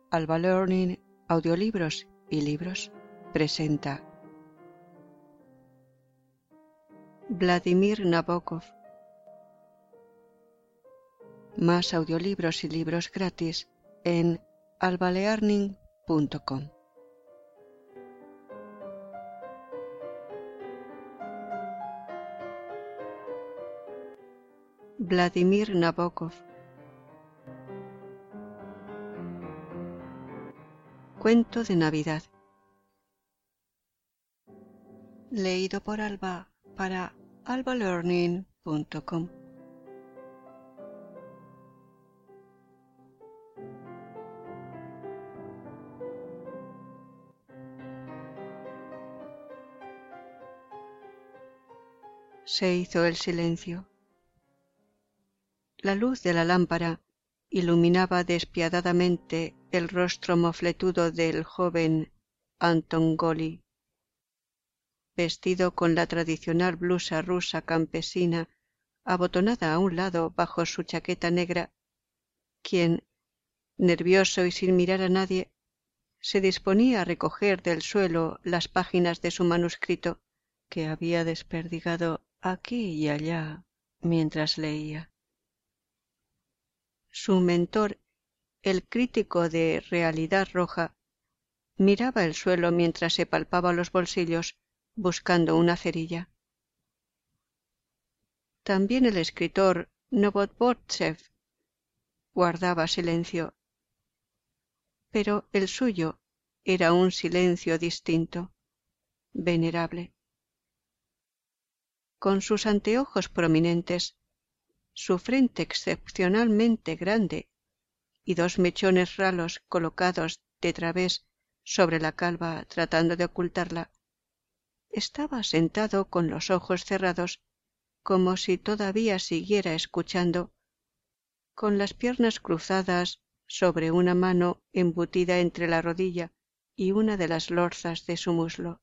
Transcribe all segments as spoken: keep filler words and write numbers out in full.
Alba Learning, audiolibros y libros, presenta Vladimir Nabokov. Más audiolibros y libros gratis en alba learning punto com. Vladimir Nabokov. Cuento de Navidad. Leído por Alba para alba learning punto com. Se hizo el silencio. La luz de la lámpara iluminaba despiadadamente el rostro mofletudo del joven Anton Goli, vestido con la tradicional blusa rusa campesina abotonada a un lado bajo su chaqueta negra, quien, nervioso y sin mirar a nadie, se disponía a recoger del suelo las páginas de su manuscrito que había desperdigado aquí y allá mientras leía. Su mentor, el crítico de Realidad Roja, miraba el suelo mientras se palpaba los bolsillos buscando una cerilla. También el escritor Novodvortsev guardaba silencio, pero el suyo era un silencio distinto, venerable. Con sus anteojos prominentes, su frente excepcionalmente grande y dos mechones ralos colocados de través sobre la calva tratando de ocultarla, estaba sentado con los ojos cerrados como si todavía siguiera escuchando, con las piernas cruzadas sobre una mano embutida entre la rodilla y una de las lorzas de su muslo.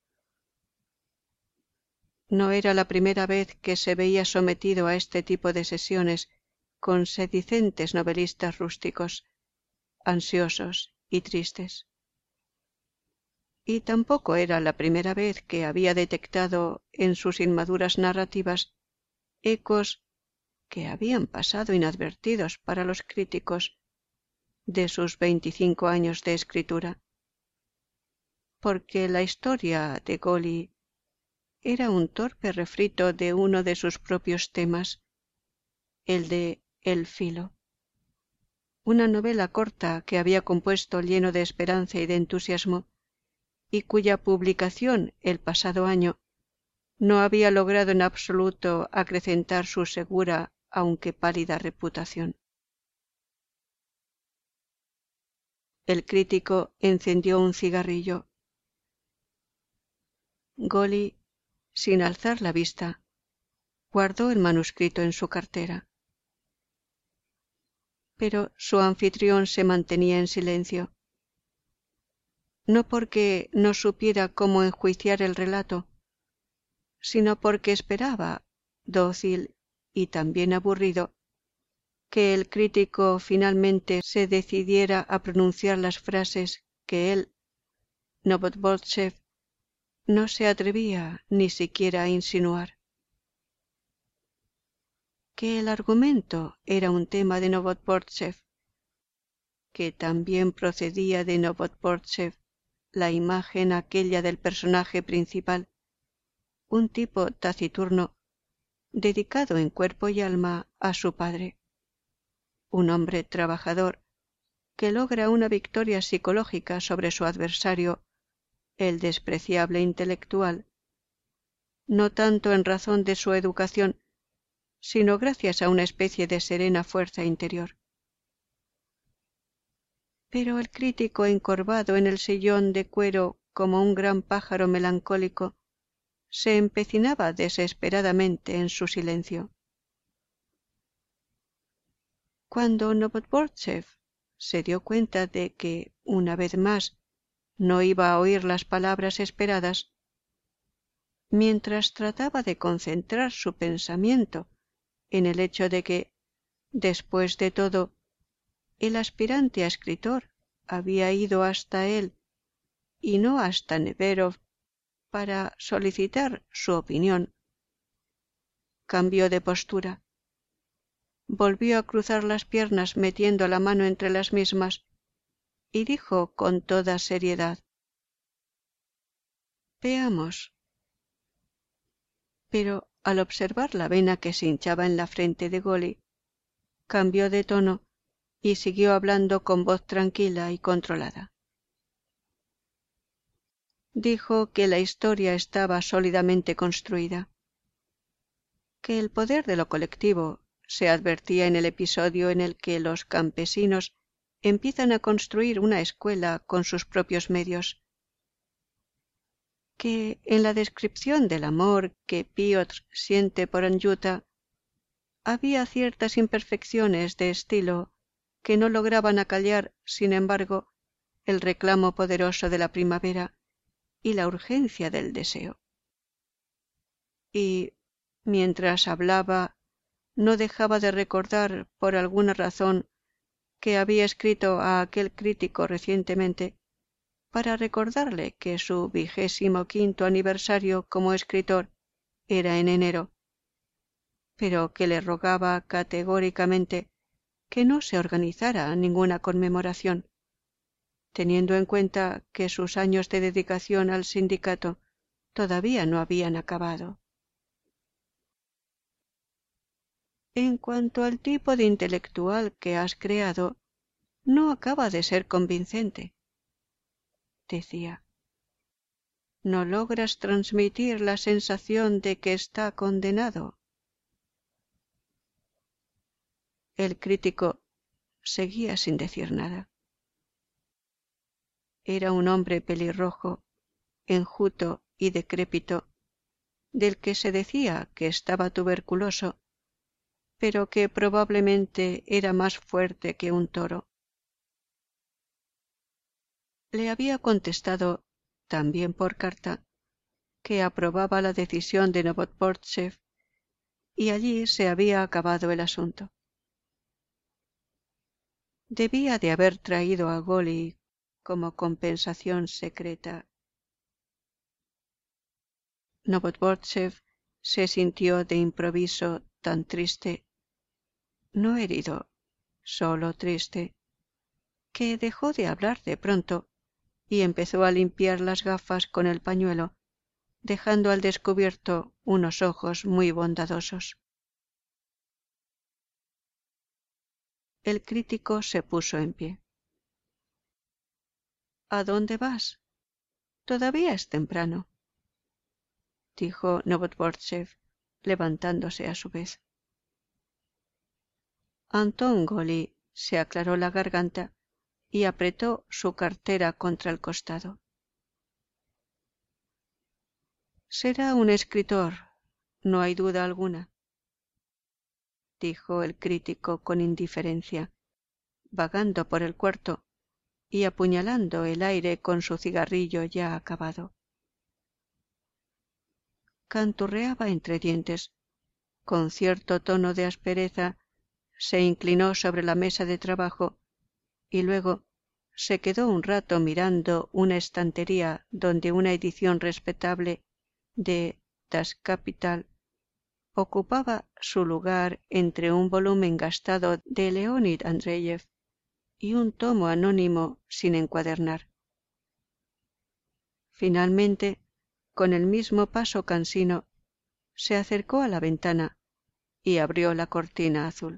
No era la primera vez que se veía sometido a este tipo de sesiones con sedicentes novelistas rústicos, ansiosos y tristes. Y tampoco era la primera vez que había detectado en sus inmaduras narrativas ecos que habían pasado inadvertidos para los críticos de sus veinticinco años de escritura, porque la historia de Goli era un torpe refrito de uno de sus propios temas, el de El filo, una novela corta que había compuesto lleno de esperanza y de entusiasmo, y cuya publicación el pasado año no había logrado en absoluto acrecentar su segura aunque pálida reputación. El crítico encendió un cigarrillo. Goli, sin alzar la vista, guardó el manuscrito en su cartera. Pero su anfitrión se mantenía en silencio. No porque no supiera cómo enjuiciar el relato, sino porque esperaba, dócil y también aburrido, que el crítico finalmente se decidiera a pronunciar las frases que él, Novodvortsev, no se atrevía ni siquiera a insinuar. Que el argumento era un tema de Novodvortsev, que también procedía de Novodvortsev la imagen aquella del personaje principal, un tipo taciturno, dedicado en cuerpo y alma a su padre, un hombre trabajador que logra una victoria psicológica sobre su adversario, el despreciable intelectual, no tanto en razón de su educación, sino gracias a una especie de serena fuerza interior. Pero el crítico encorvado en el sillón de cuero como un gran pájaro melancólico se empecinaba desesperadamente en su silencio. Cuando Novodvortsev se dio cuenta de que, una vez más, no iba a oír las palabras esperadas, mientras trataba de concentrar su pensamiento en el hecho de que, después de todo, el aspirante a escritor había ido hasta él y no hasta Neverov para solicitar su opinión, cambió de postura. Volvió a cruzar las piernas metiendo la mano entre las mismas y dijo con toda seriedad: «Veamos». Pero al observar la vena que se hinchaba en la frente de Goli, cambió de tono y siguió hablando con voz tranquila y controlada. Dijo que la historia estaba sólidamente construida, que el poder de lo colectivo se advertía en el episodio en el que los campesinos empiezan a construir una escuela con sus propios medios, que en la descripción del amor que Piotr siente por Anyuta había ciertas imperfecciones de estilo que no lograban acallar, sin embargo, el reclamo poderoso de la primavera y la urgencia del deseo. Y, mientras hablaba, no dejaba de recordar, por alguna razón, que había escrito a aquel crítico recientemente para recordarle que su vigésimo quinto aniversario como escritor era en enero, pero que le rogaba categóricamente que no se organizara ninguna conmemoración, teniendo en cuenta que sus años de dedicación al sindicato todavía no habían acabado. En cuanto al tipo de intelectual que has creado, no acaba de ser convincente, decía. No logras transmitir la sensación de que está condenado. El crítico seguía sin decir nada. Era un hombre pelirrojo, enjuto y decrépito, del que se decía que estaba tuberculoso, pero que probablemente era más fuerte que un toro. Le había contestado, también por carta, que aprobaba la decisión de Novodvortsev, y allí se había acabado el asunto. Debía de haber traído a Goli como compensación secreta. Novodvortsev se sintió de improviso tan triste, no herido, solo triste, que dejó de hablar de pronto y empezó a limpiar las gafas con el pañuelo, dejando al descubierto unos ojos muy bondadosos. El crítico se puso en pie. ¿A dónde vas? Todavía es temprano, dijo Novodvortsev, levantándose a su vez. Antón Goli se aclaró la garganta y apretó su cartera contra el costado. Será un escritor, no hay duda alguna, dijo el crítico con indiferencia, vagando por el cuarto y apuñalando el aire con su cigarrillo ya acabado. Canturreaba entre dientes, con cierto tono de aspereza, se inclinó sobre la mesa de trabajo y luego se quedó un rato mirando una estantería donde una edición respetable de Das Kapital ocupaba su lugar entre un volumen gastado de Leonid Andreyev y un tomo anónimo sin encuadernar. Finalmente, con el mismo paso cansino, se acercó a la ventana y abrió la cortina azul.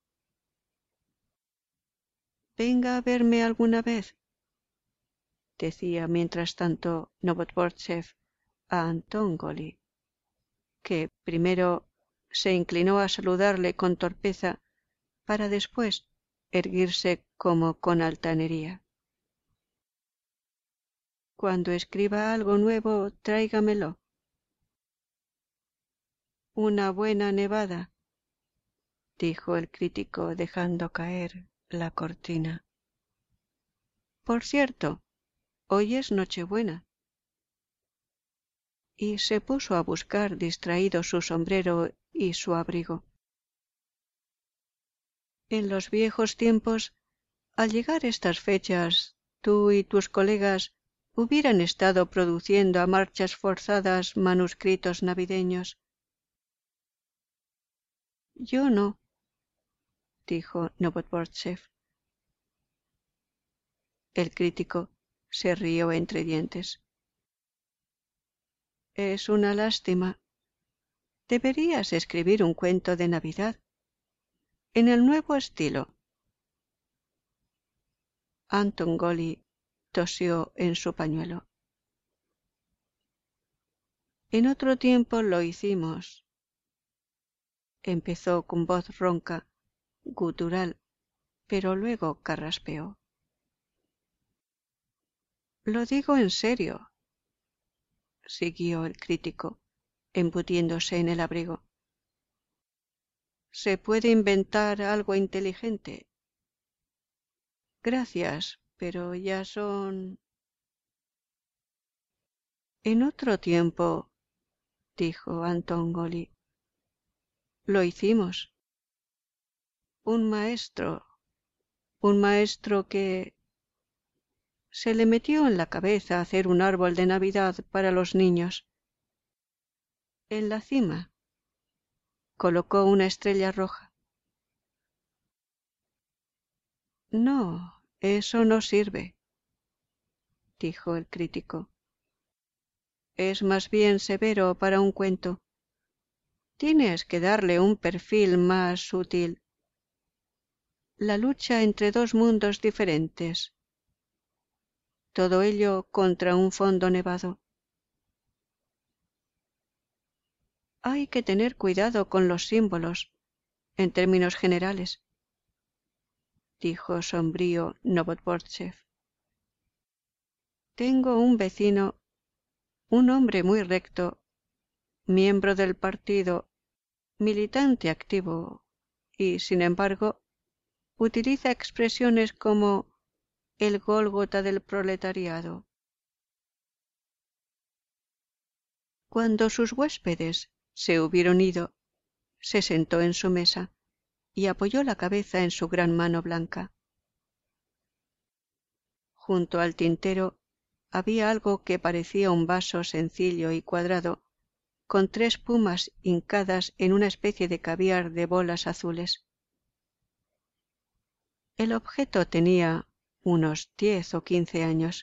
«Venga a verme alguna vez», decía mientras tanto Novodvortsev a Antón Goli, que primero se inclinó a saludarle con torpeza para después erguirse como con altanería. «Cuando escriba algo nuevo, tráigamelo». «Una buena nevada», dijo el crítico dejando caer la cortina. «Por cierto, hoy es Nochebuena». Y se puso a buscar distraído su sombrero y su abrigo. En los viejos tiempos Al llegar estas fechas, tú y tus colegas hubieran estado produciendo a marchas forzadas manuscritos navideños. Yo no, dijo Novodvortsev. El crítico se rió entre dientes. Es una lástima. Deberías escribir un cuento de Navidad, en el nuevo estilo. Anton Golly tosió en su pañuelo. En otro tiempo lo hicimos. Empezó con voz ronca, gutural, pero luego carraspeó. Lo digo en serio, siguió el crítico, embutiéndose en el abrigo. ¿Se puede inventar algo inteligente? Gracias, pero ya son... En otro tiempo, dijo Anton Golly, lo hicimos. Un maestro, un maestro que se le metió en la cabeza hacer un árbol de Navidad para los niños. En la cima colocó una estrella roja. No, eso no sirve, dijo el crítico. Es más bien severo para un cuento. Tienes que darle un perfil más sutil. La lucha entre dos mundos diferentes. Todo ello contra un fondo nevado. Hay que tener cuidado con los símbolos, en términos generales, dijo sombrío Novodvortsev. Tengo un vecino, un hombre muy recto, miembro del partido, militante activo, y, sin embargo, utiliza expresiones como el Gólgota del proletariado. Cuando sus huéspedes se hubieron ido, se sentó en su mesa y apoyó la cabeza en su gran mano blanca. Junto al tintero había algo que parecía un vaso sencillo y cuadrado, con tres pumas hincadas en una especie de caviar de bolas azules. El objeto tenía unos diez o quince años.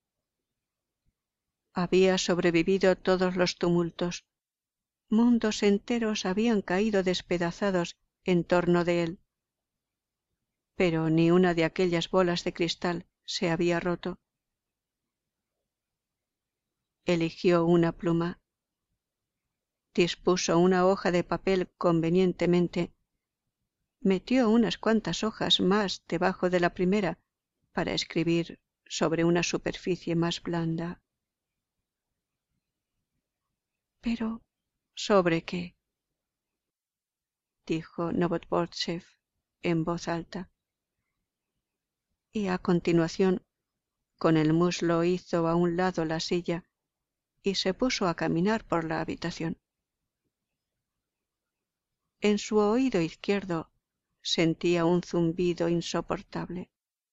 Había sobrevivido todos los tumultos. Mundos enteros habían caído despedazados en torno de él. Pero ni una de aquellas bolas de cristal se había roto. Eligió una pluma. Dispuso una hoja de papel convenientemente. Metió unas cuantas hojas más debajo de la primera para escribir sobre una superficie más blanda. Pero, ¿sobre qué? Dijo Novodvortsev en voz alta. Y a continuación, con el muslo hizo a un lado la silla y se puso a caminar por la habitación. En su oído izquierdo sentía un zumbido insoportable.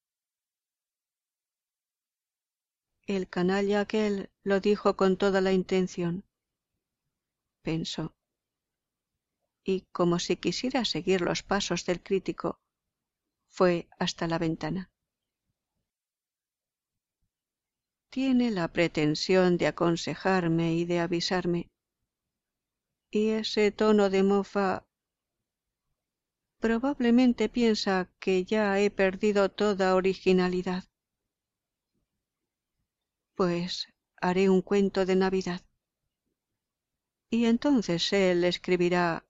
El canalla aquel lo dijo con toda la intención, pensó, y como si quisiera seguir los pasos del crítico, fue hasta la ventana. Tiene la pretensión de aconsejarme y de avisarme, y ese tono de mofa probablemente piensa que ya he perdido toda originalidad. Pues haré un cuento de Navidad. Y entonces él escribirá: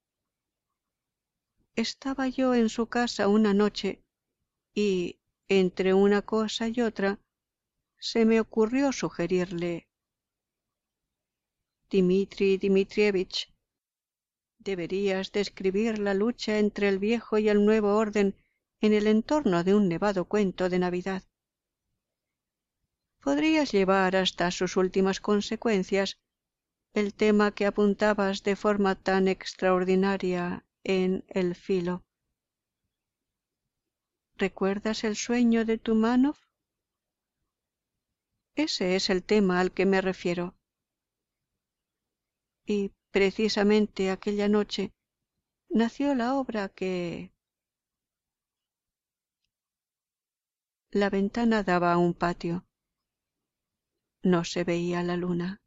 estaba yo en su casa una noche y, entre una cosa y otra, se me ocurrió sugerirle: Dmitri Dmitrievich, deberías describir la lucha entre el viejo y el nuevo orden en el entorno de un nevado cuento de Navidad. Podrías llevar hasta sus últimas consecuencias el tema que apuntabas de forma tan extraordinaria en El filo. ¿Recuerdas el sueño de Tumanov? Ese es el tema al que me refiero. Y precisamente aquella noche nació la obra que... La ventana daba a un patio. No se veía la luna.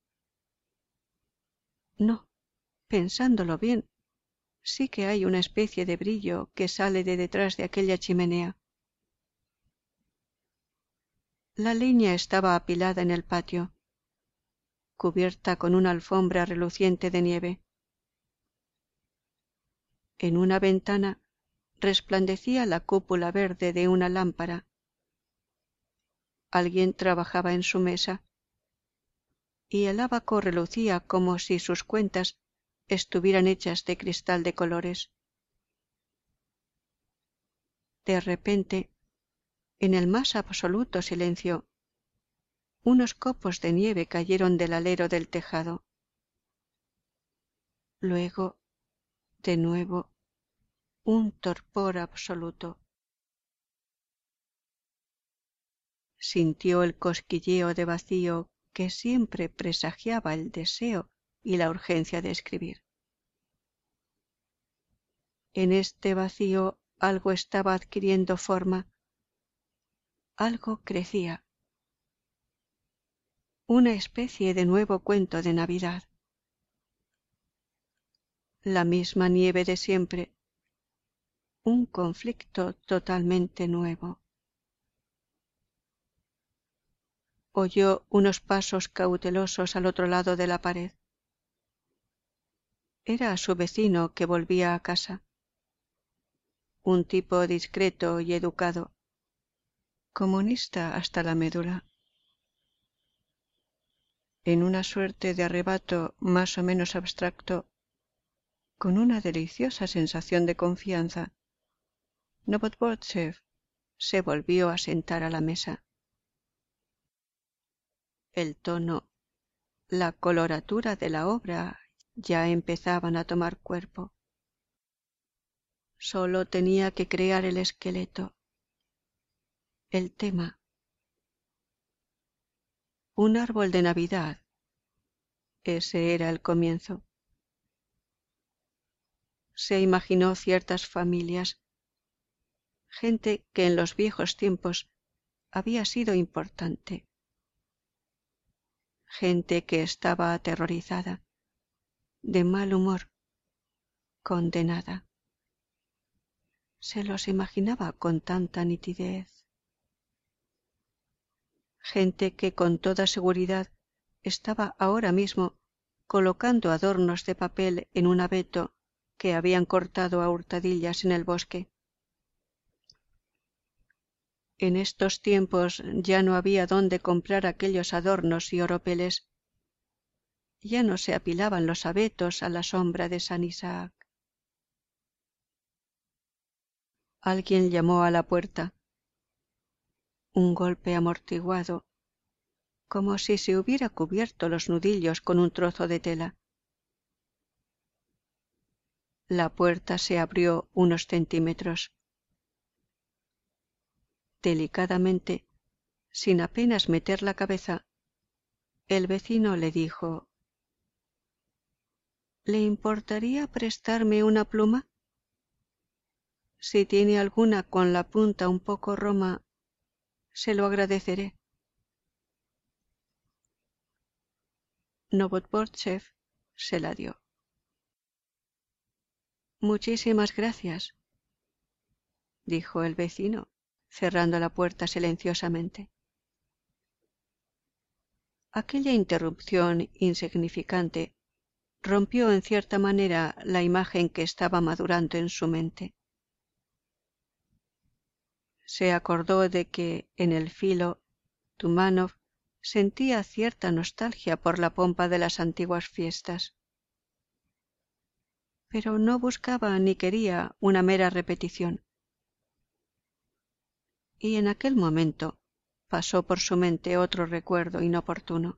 No, pensándolo bien, sí que hay una especie de brillo que sale de detrás de aquella chimenea. La leña estaba apilada en el patio, cubierta con una alfombra reluciente de nieve. En una ventana resplandecía la cúpula verde de una lámpara. Alguien trabajaba en su mesa, y el ábaco relucía como si sus cuentas estuvieran hechas de cristal de colores. De repente, en el más absoluto silencio, unos copos de nieve cayeron del alero del tejado. Luego, de nuevo, un torpor absoluto. Sintió el cosquilleo de vacío que siempre presagiaba el deseo y la urgencia de escribir. En este vacío algo estaba adquiriendo forma, algo crecía. Una especie de nuevo cuento de Navidad. La misma nieve de siempre, un conflicto totalmente nuevo. Oyó unos pasos cautelosos al otro lado de la pared. Era su vecino que volvía a casa. Un tipo discreto y educado, comunista hasta la médula. En una suerte de arrebato más o menos abstracto, con una deliciosa sensación de confianza, Novodvortsev se volvió a sentar a la mesa. El tono, la coloratura de la obra ya empezaban a tomar cuerpo. Solo tenía que crear el esqueleto, el tema. Un árbol de Navidad. Ese era el comienzo. Se imaginó ciertas familias, gente que en los viejos tiempos había sido importante, gente que estaba aterrorizada, de mal humor, condenada. Se los imaginaba con tanta nitidez. Gente que con toda seguridad estaba ahora mismo colocando adornos de papel en un abeto que habían cortado a hurtadillas en el bosque. En estos tiempos ya no había dónde comprar aquellos adornos y oropeles. Ya no se apilaban los abetos a la sombra de San Isaac. Alguien llamó a la puerta. Un golpe amortiguado, como si se hubiera cubierto los nudillos con un trozo de tela. La puerta se abrió unos centímetros. Delicadamente, sin apenas meter la cabeza, el vecino le dijo: ¿Le importaría prestarme una pluma? Si tiene alguna con la punta un poco roma, se lo agradeceré. Novodvortsev se la dio. Muchísimas gracias, dijo el vecino, cerrando la puerta silenciosamente. Aquella interrupción insignificante rompió en cierta manera la imagen que estaba madurando en su mente. Se acordó de que en el filo Tumanov sentía cierta nostalgia por la pompa de las antiguas fiestas, pero no buscaba ni quería una mera repetición. Y en aquel momento pasó por su mente otro recuerdo inoportuno.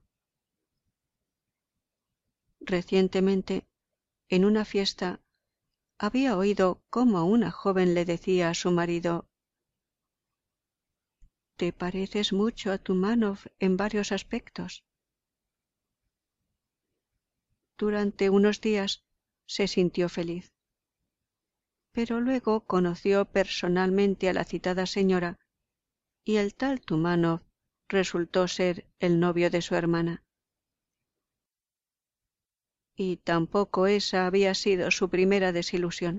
Recientemente, en una fiesta, había oído cómo una joven le decía a su marido: te pareces mucho a Tumanov en varios aspectos. Durante unos días se sintió feliz, pero luego conoció personalmente a la citada señora y el tal Tumanov resultó ser el novio de su hermana. Y tampoco esa había sido su primera desilusión.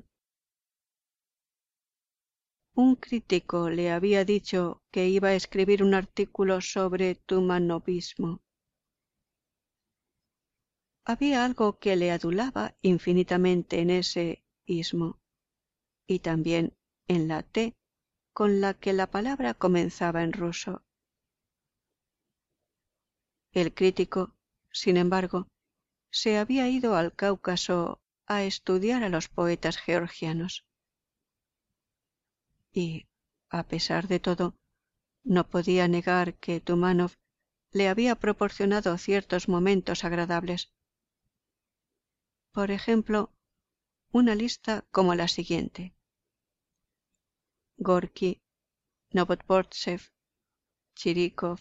Un crítico le había dicho que iba a escribir un artículo sobre tumanovismo. Había algo que le adulaba infinitamente en ese ismo, y también en la T con la que la palabra comenzaba en ruso. El crítico, sin embargo, se había ido al Cáucaso a estudiar a los poetas georgianos. Y, a pesar de todo, no podía negar que Tumanov le había proporcionado ciertos momentos agradables. Por ejemplo, una lista como la siguiente: Gorki, Novodvortsev, Chirikov.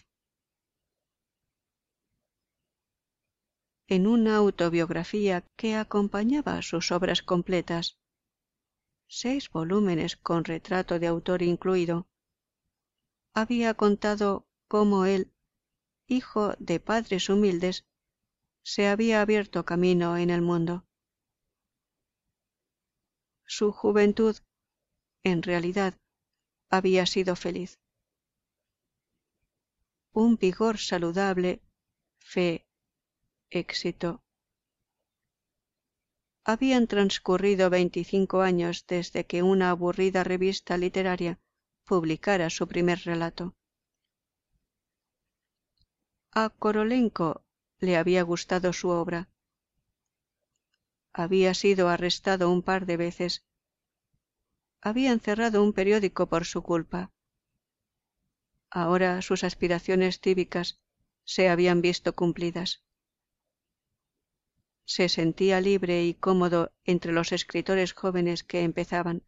En una autobiografía que acompañaba sus obras completas, seis volúmenes con retrato de autor incluido, había contado cómo él, hijo de padres humildes, se había abierto camino en el mundo. Su juventud, en realidad, había sido feliz. Un vigor saludable, fe, éxito. Habían transcurrido veinticinco años desde que una aburrida revista literaria publicara su primer relato. A Korolenko le había gustado su obra. Había sido arrestado un par de veces. Habían cerrado un periódico por su culpa. Ahora sus aspiraciones cívicas se habían visto cumplidas. Se sentía libre y cómodo entre los escritores jóvenes que empezaban.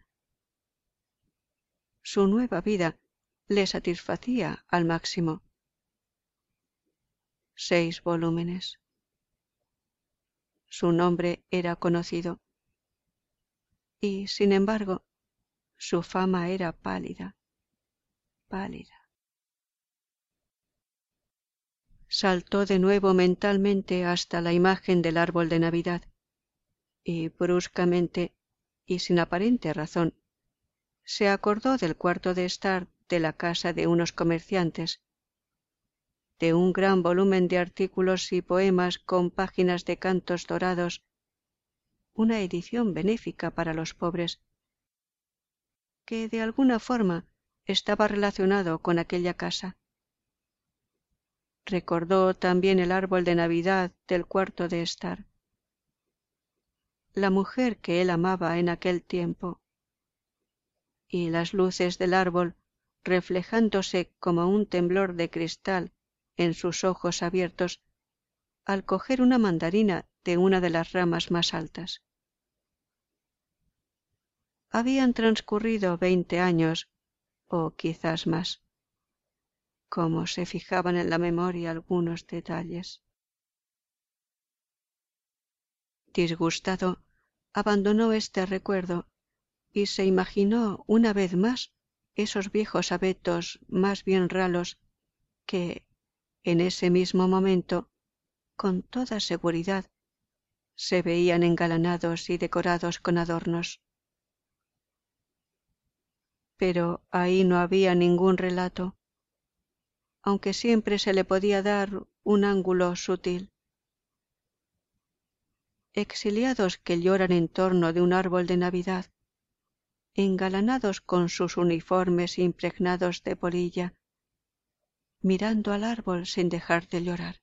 Su nueva vida le satisfacía al máximo. Seis volúmenes. Su nombre era conocido. Y, sin embargo, su fama era pálida, pálida. Saltó de nuevo mentalmente hasta la imagen del árbol de Navidad, y bruscamente, y sin aparente razón, se acordó del cuarto de estar de la casa de unos comerciantes, de un gran volumen de artículos y poemas con páginas de cantos dorados, una edición benéfica para los pobres, que de alguna forma estaba relacionado con aquella casa. Recordó también el árbol de Navidad del cuarto de estar, la mujer que él amaba en aquel tiempo, y las luces del árbol reflejándose como un temblor de cristal en sus ojos abiertos al coger una mandarina de una de las ramas más altas. Habían transcurrido veinte años, o quizás más. Cómo se fijaban en la memoria algunos detalles. Disgustado, abandonó este recuerdo y se imaginó una vez más esos viejos abetos más bien ralos que, en ese mismo momento, con toda seguridad, se veían engalanados y decorados con adornos. Pero ahí no había ningún relato, aunque siempre se le podía dar un ángulo sutil. Exiliados que lloran en torno de un árbol de Navidad, engalanados con sus uniformes impregnados de polilla, mirando al árbol sin dejar de llorar.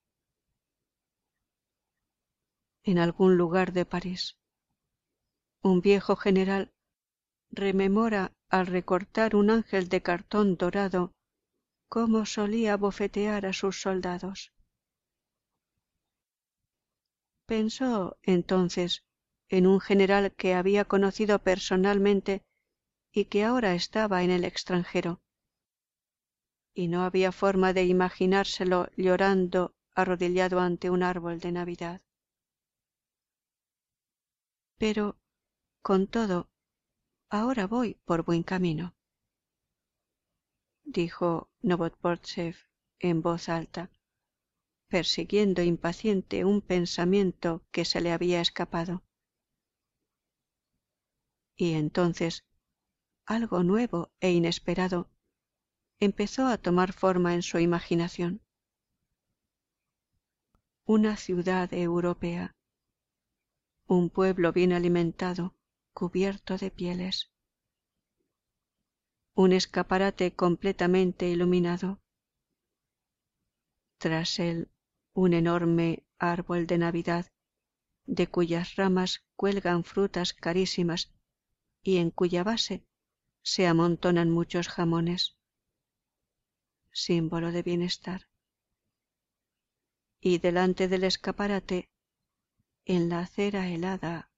En algún lugar de París, un viejo general rememora al recortar un ángel de cartón dorado cómo solía bofetear a sus soldados. Pensó entonces en un general que había conocido personalmente y que ahora estaba en el extranjero. y no había forma de imaginárselo llorando arrodillado ante un árbol de Navidad. Pero, con todo, ahora voy por buen camino, dijo Novodvortsev en voz alta, persiguiendo impaciente un pensamiento que se le había escapado. Y entonces, algo nuevo e inesperado empezó a tomar forma en su imaginación. Una ciudad europea, un pueblo bien alimentado, cubierto de pieles, un escaparate completamente iluminado, tras él un enorme árbol de Navidad, de cuyas ramas cuelgan frutas carísimas y en cuya base se amontonan muchos jamones, símbolo de bienestar. Y delante del escaparate, en la acera helada,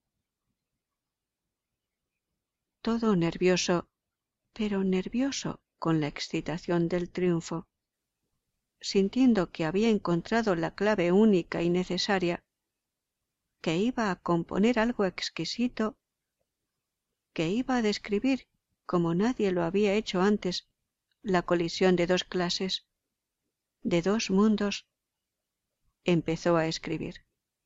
todo nervioso, pero nervioso con la excitación del triunfo, sintiendo que había encontrado la clave única y necesaria, que iba a componer algo exquisito, que iba a describir, como nadie lo había hecho antes, la colisión de dos clases, de dos mundos, empezó a escribir.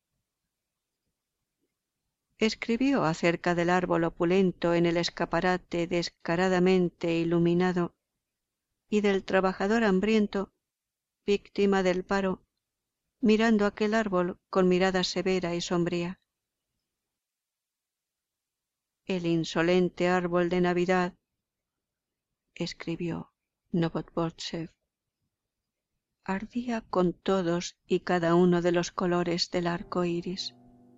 Escribió acerca del árbol opulento en el escaparate descaradamente iluminado y del trabajador hambriento, víctima del paro, mirando aquel árbol con mirada severa y sombría. El insolente árbol de Navidad, escribió Novodvortsev, ardía con todos y cada uno de los colores del arco iris.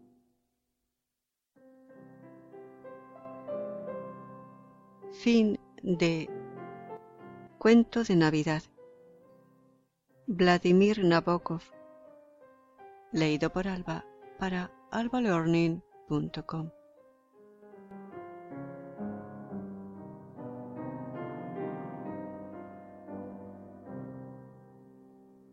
Fin de Cuento de Navidad. Vladimir Nabokov. Leído por Alba para alba learning punto com.